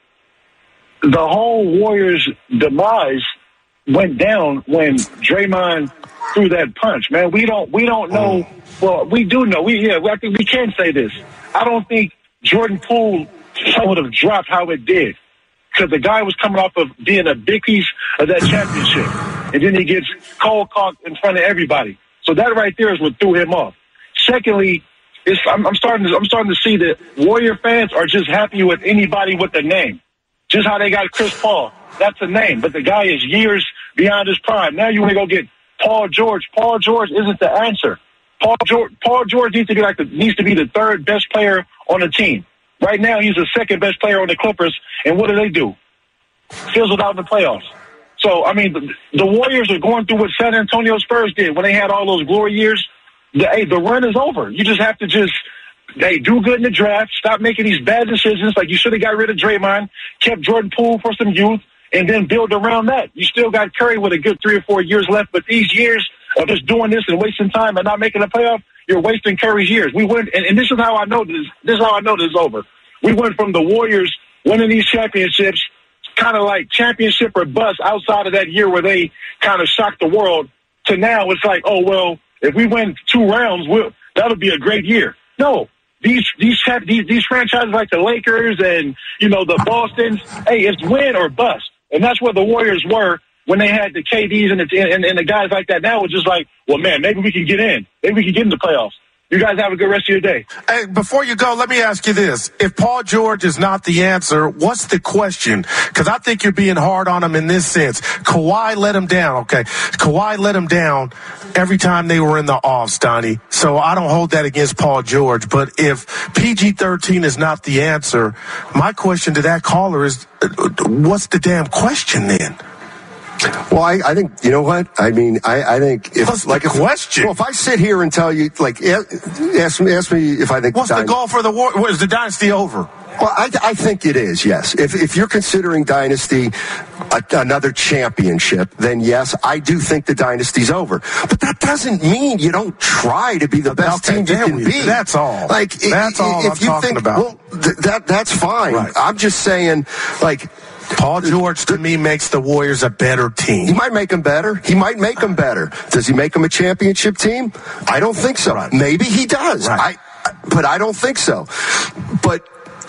the whole Warriors' demise went down when Draymond threw that punch. Man, we don't. We don't know. Well, we do know. We yeah. I think we can say this. I don't think Jordan Poole would have dropped how it did, because the guy was coming off of being a big piece of that championship, and then he gets cold cocked in front of everybody. So that right there is what threw him off. Secondly, it's, I'm, I'm starting to I'm starting to see that Warrior fans are just happy with anybody with a name. Just how they got Chris Paul. That's a name, but the guy is years beyond his prime. Now you want to go get Paul George. Paul George isn't the answer. Paul George, Paul George needs to be like the, needs to be the third best player on the team. Right now, he's the second best player on the Clippers, and what do they do? Fizzled out in the playoffs. So, I mean, the, the Warriors are going through what San Antonio Spurs did when they had all those glory years. The, hey, the run is over. You just have to just, hey, do good in the draft, stop making these bad decisions. Like, you should have got rid of Draymond, kept Jordan Poole for some youth, and then build around that. You still got Curry with a good three or four years left, but these years of just doing this and wasting time and not making a playoff, you're wasting Curry's years. We went, and, and this is how I know this. This is how I know this is over. We went from the Warriors winning these championships, kind of like championship or bust outside of that year where they kind of shocked the world, to now it's like, oh, well, if we win two rounds, we'll, that'll be a great year. No, these these these these franchises like the Lakers and, you know, the Bostons, hey, it's win or bust. And that's where the Warriors were when they had the K Ds and the, and, and the guys like that. Now it's just like, well, man, maybe we can get in. Maybe we can get in the playoffs. You guys have a good rest of your day. Hey, before you go, let me ask you this. If Paul George is not the answer, what's the question? Because I think you're being hard on him in this sense. Kawhi let him down, okay? Kawhi let him down every time they were in the offs, Donnie. So I don't hold that against Paul George. But if P G thirteen is not the answer, my question to that caller is, what's the damn question then? Well, I, I think, you know what? I mean, I, I think if, What's like, the if, question? Well, if I sit here and tell you, like, ask me, ask me if I think. What's the goal for the war? Is the dynasty over? Well, I, I think it is, yes. If if you're considering dynasty a, another championship, then yes, I do think the dynasty's over. But that doesn't mean you don't try to be the best okay, team you can we, be. That's all. Like that's if, all if I'm you talking think, about. Well, th- that that's fine. Right. I'm just saying, like. Paul George, to me, makes the Warriors a better team. He might make them better. He might make them better. Does he make them a championship team? I don't think so. Right. Maybe he does. Right. I, but I don't think so. But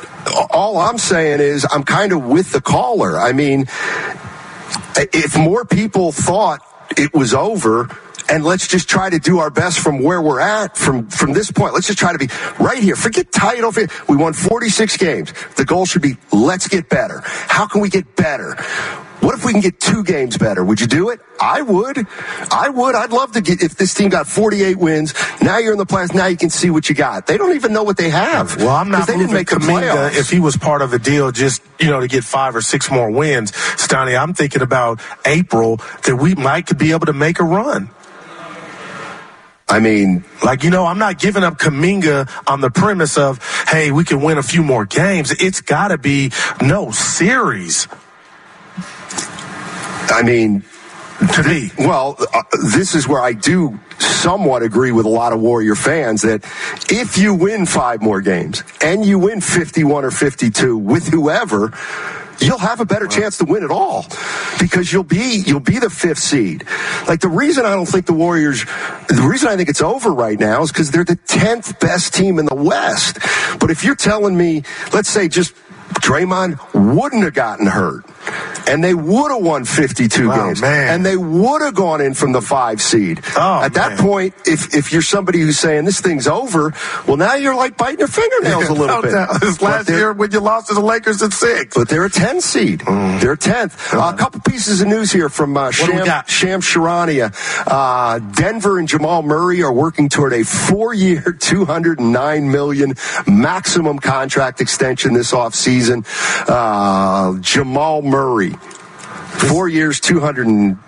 all I'm saying is I'm kind of with the caller. I mean, if more people thought it was over, and let's just try to do our best from where we're at from, from this point. Let's just try to be right here. Forget title. We won forty-six games. The goal should be, let's get better. How can we get better? What if we can get two games better? Would you do it? I would. I would. I'd love to get, if this team got forty-eight wins, now you're in the playoffs, now you can see what you got. They don't even know what they have. Well, I'm not they didn't make the Kuminga playoffs. if he was part of a deal just, you know, to get five or six more wins. Stoney, I'm thinking about April that we might be able to make a run. I mean, like, you know, I'm not giving up Kuminga on the premise of, hey, we can win a few more games. It's got to be no series. I mean, to me. Well, uh, this is where I do somewhat agree with a lot of Warrior fans that if you win five more games and you win fifty-one or fifty-two with whoever, you'll have a better chance to win it all because you'll be you'll be the fifth seed. Like the reason I don't think the Warriors, the reason I think it's over right now is because they're the tenth best team in the West. But if you're telling me, let's say just Draymond wouldn't have gotten hurt, and they would have won fifty-two oh, games, man. and they would have gone in from the five seed. Oh, At that man. point, if if you're somebody who's saying this thing's over, well, now you're like biting your fingernails a little bit. This last year when you lost to the Lakers at six. But they're a ten seed. Mm. They're a tenth. Uh, a couple pieces of news here from uh, Sham, Sham Charania. Uh, Denver and Jamal Murray are working toward a four-year, two hundred nine million dollars maximum contract extension this offseason. Uh, Jamal Murray, four years, two hundred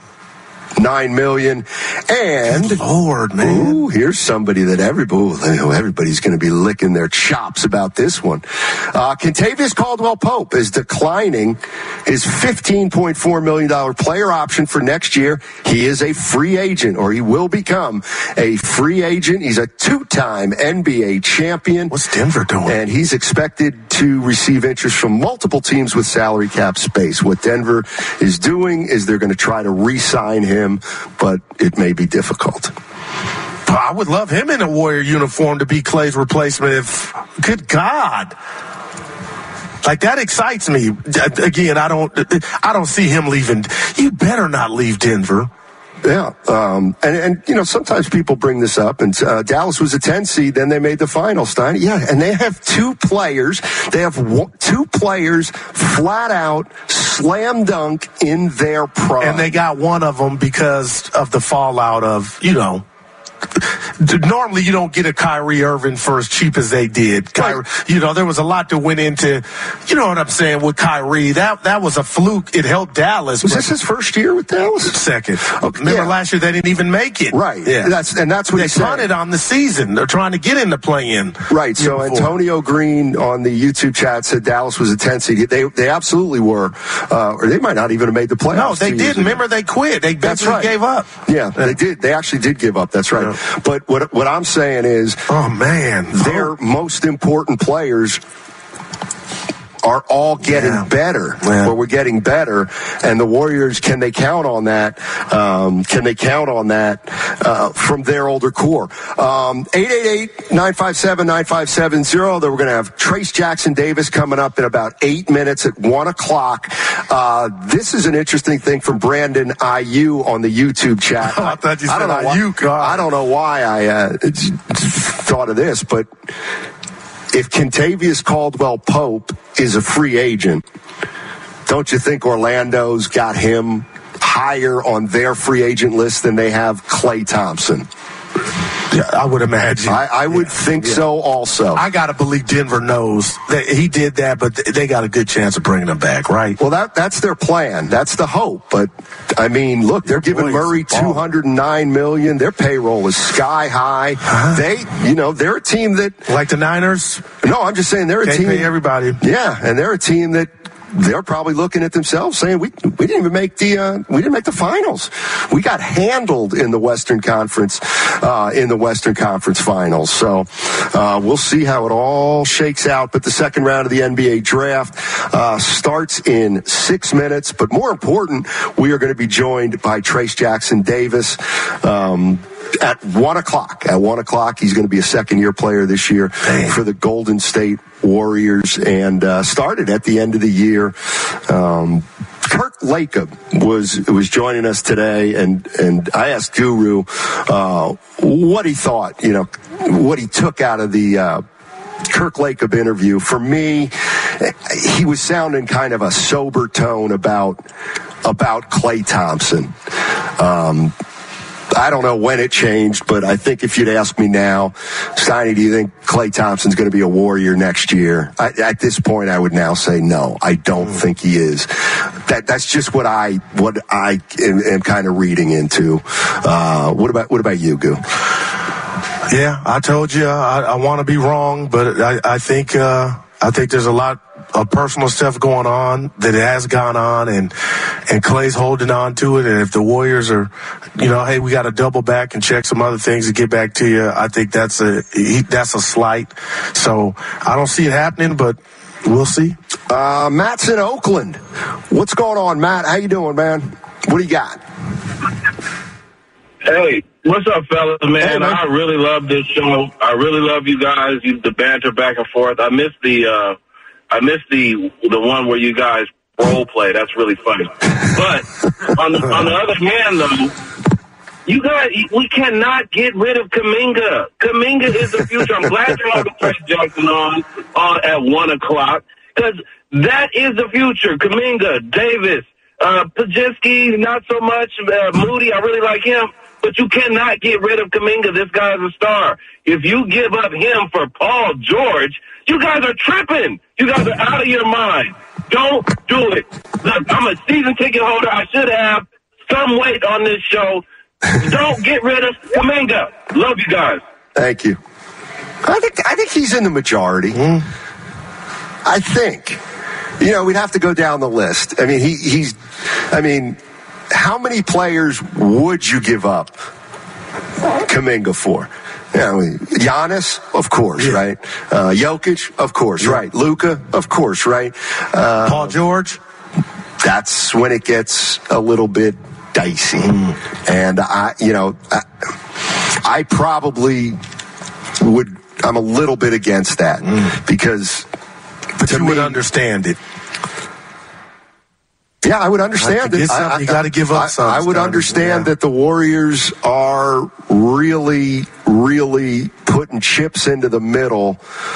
nine million dollars. And Good Lord, man. Ooh, here's somebody that everybody, everybody's going to be licking their chops about this one. Uh, Kentavious Caldwell-Pope is declining his fifteen point four million dollars player option for next year. He is a free agent, or he will become a free agent. He's a two-time N B A champion. What's Denver doing? And he's expected to receive interest from multiple teams with salary cap space. What Denver is doing is they're going to try to re-sign him, but it may be difficult. I would love him in a Warrior uniform to be Clay's replacement. If, good God. Like, that excites me. Again, I don't, I don't see him leaving. You better not leave Denver. Yeah, um, and, and, you know, sometimes people bring this up, and uh, Dallas was a ten seed, then they made the final, Stein. Yeah, and they have two players. They have one, two players flat out slam dunk in their prime. And they got one of them because of the fallout of, you know, normally you don't get a Kyrie Irving for as cheap as they did. Kyrie, right. You know, there was a lot that went into, you know what I'm saying, with Kyrie. That that was a fluke. It helped Dallas. Was this his first year with Dallas? Second. Okay, Remember yeah. last year they didn't even make it. Right. Yeah. That's and that's what they he said. punted on the season. They're trying to get in the play-in. Right. So before. Antonio Green on the YouTube chat said Dallas was a ten seed. They they absolutely were, uh, or they might not even have made the playoffs. No, they didn't. Remember, they quit. They basically right. gave up. Yeah, yeah, they did. They actually did give up. That's right. Yeah. But what what I'm saying is, oh man, their oh. most important players are all getting yeah. better, yeah. or we're getting better, and the Warriors, can they count on that? Um, can they count on that uh, from their older core? Um, eight eight eight, nine five seven, nine five seven zero. Then we're going to have Trace Jackson Davis coming up in about eight minutes at one o'clock. Uh, this is an interesting thing from Brandon I U on the YouTube chat. I thought you I, said I don't know I U. why, I don't know why I uh, thought of this, but if Kentavious Caldwell-Pope is a free agent, don't you think Orlando's got him higher on their free agent list than they have Klay Thompson? Yeah, I would imagine. I, I would yeah, think yeah. so also. I got to believe Denver knows that he did that, but they got a good chance of bringing him back, right? Well, that that's their plan. That's the hope. But, I mean, look, they're giving Murray two hundred nine million dollars. Their payroll is sky high. Uh-huh. They, you know, they're a team that... Like the Niners? No, I'm just saying they're a Can't team... pay everybody. Yeah, and they're a team that... They're probably looking at themselves saying, we we didn't even make the uh, we didn't make the finals. We got handled in the Western Conference uh, in the Western Conference Finals. So uh, we'll see how it all shakes out. But the second round of the N B A draft uh, starts in six minutes. But more important, we are going to be joined by Trace Jackson Davis. Um, At one o'clock, at one o'clock, he's going to be a second-year player this year Dang. for the Golden State Warriors, and uh, started at the end of the year. Um, Kirk Lacob was was joining us today, and and I asked Guru uh, what he thought, you know, what he took out of the uh, Kirk Lacob interview. For me, he was sounding kind of a sober tone about about Klay Thompson. Um, I don't know when it changed, but I think if you'd ask me now, Steiny, do you think Klay Thompson's going to be a Warrior next year? I, at this point, I would now say no. I don't mm. think he is. That that's just what I what I am, am kind of reading into. Uh, what about what about you, Goo? Yeah, I told you I, I want to be wrong, but I, I think uh, I think there's a lot of personal stuff going on that has gone on, and and Klay's holding on to it. And if the Warriors are, you know, hey, we got to double back and check some other things to get back to you, I think that's a he, that's a slight. So I don't see it happening, but we'll see. Uh, Matt's in Oakland. What's going on, Matt? How you doing, man? What do you got? Hey, what's up, fellas, man? Hey, man. I really love this show. I really love you guys. You, the banter back and forth. I miss the, uh, I miss the the one where you guys role play. That's really funny. But on the, on the other hand, though, you guys, we cannot get rid of Kuminga. Kuminga is the future. I'm glad you're having Trey Jackson on, on at one o'clock because that is the future. Kuminga, Davis, uh, Pajewski, not so much. Uh, Moody, I really like him. But you cannot get rid of Kuminga. This guy's a star. If you give up him for Paul George, you guys are tripping. You guys are out of your mind. Don't do it. Look, I'm a season ticket holder. I should have some weight on this show. Don't get rid of Kuminga. Love you guys. Thank you. I think I think he's in the majority. Mm. I think. You know, we'd have to go down the list. I mean, he, he's. I mean, how many players would you give up Kuminga for? You know, Giannis, of course, yeah. right? Uh, Jokic, of course, yeah. right? Luka, of course, right? Uh, Paul George. That's when it gets a little bit dicey. Mm. And I, you know, I, I probably would. I'm a little bit against that mm. because. But you me, would understand it. Yeah, I would understand it. I, you got to give up I, something. I would understand yeah. that the Warriors are really, really putting chips into the middle.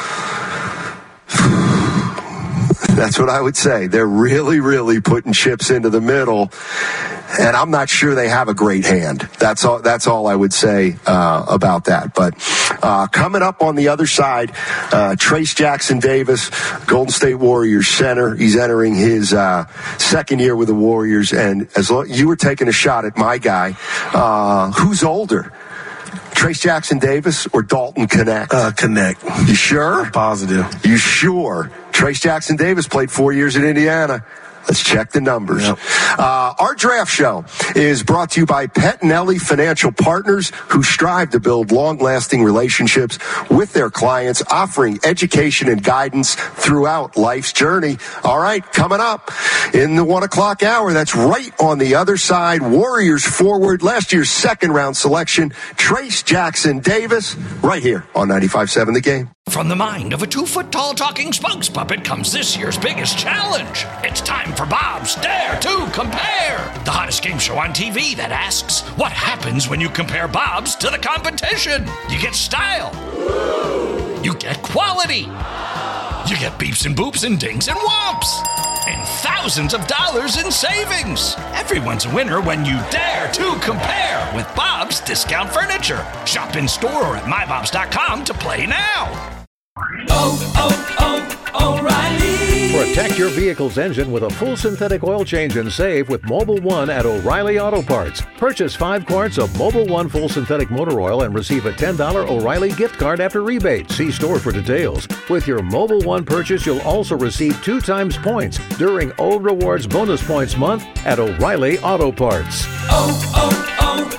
That's what I would say. They're really, really putting chips into the middle. And I'm not sure they have a great hand. That's all, that's all I would say uh, about that. But uh, coming up on the other side, uh, Trayce Jackson-Davis, Golden State Warriors center. He's entering his uh, second year with the Warriors. And as lo- you were taking a shot at my guy, uh, who's older? Trayce Jackson-Davis or Dalton Connect? Uh, Connect. You sure? I'm positive. You sure? Trayce Jackson-Davis played four years at Indiana. Let's check the numbers. Yep. Uh, our draft show is brought to you by Pettinelli Financial Partners, who strive to build long-lasting relationships with their clients, offering education and guidance throughout life's journey. All right, coming up in the one o'clock hour, that's right on the other side. Warriors forward, last year's second-round selection, Trayce Jackson-Davis, right here on ninety-five point seven The Game. From the mind of a two-foot-tall talking spokes puppet comes this year's biggest challenge. It's time for Bob's Dare to Compare, the hottest game show on T V that asks, what happens when you compare Bob's to the competition? You get style. You get quality. You get beeps and boops and dings and whomps. And thousands of dollars in savings. Everyone's a winner when you dare to compare with Bob's Discount Furniture. Shop in store or at my bobs dot com to play now. Oh, oh, oh, O'Reilly. Protect your vehicle's engine with a full synthetic oil change and save with Mobil one at O'Reilly Auto Parts. Purchase five quarts of Mobil one full synthetic motor oil and receive a ten dollars O'Reilly gift card after rebate. See store for details. With your Mobil one purchase, you'll also receive two times points during O Rewards Bonus Points Month at O'Reilly Auto Parts. Oh,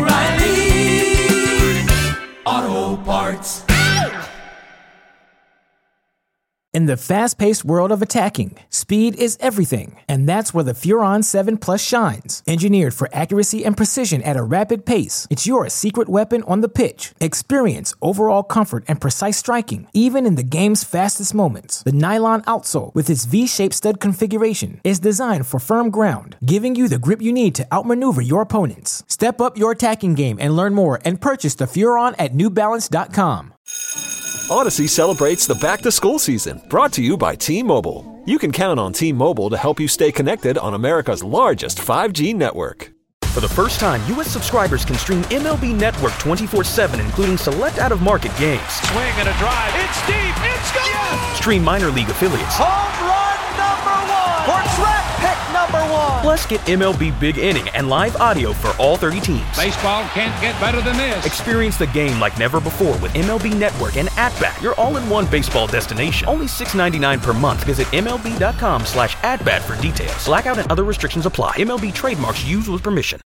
oh, oh, O'Reilly Auto Parts. In the fast-paced world of attacking, speed is everything, and that's where the Furon seven Plus shines. Engineered for accuracy and precision at a rapid pace, it's your secret weapon on the pitch. Experience overall comfort and precise striking, even in the game's fastest moments. The nylon outsole, with its V-shaped stud configuration, is designed for firm ground, giving you the grip you need to outmaneuver your opponents. Step up your attacking game and learn more and purchase the Furon at new balance dot com. Odyssey celebrates the back-to-school season, brought to you by T-Mobile. You can count on T-Mobile to help you stay connected on America's largest five G network. For the first time, U S subscribers can stream M L B Network twenty-four seven, including select out-of-market games. Swing and a drive. It's deep. It's gone. Yes. Stream minor league affiliates. Home run number one. For draft pick number one. Plus, get M L B Big Inning and live audio for all thirty teams. Baseball can't get better than this. Experience the game like never before with M L B Network and At-Bat, your all-in-one baseball destination. Only six ninety-nine per month. Visit M L B dot com slash at bat for details. Blackout and other restrictions apply. M L B trademarks used with permission.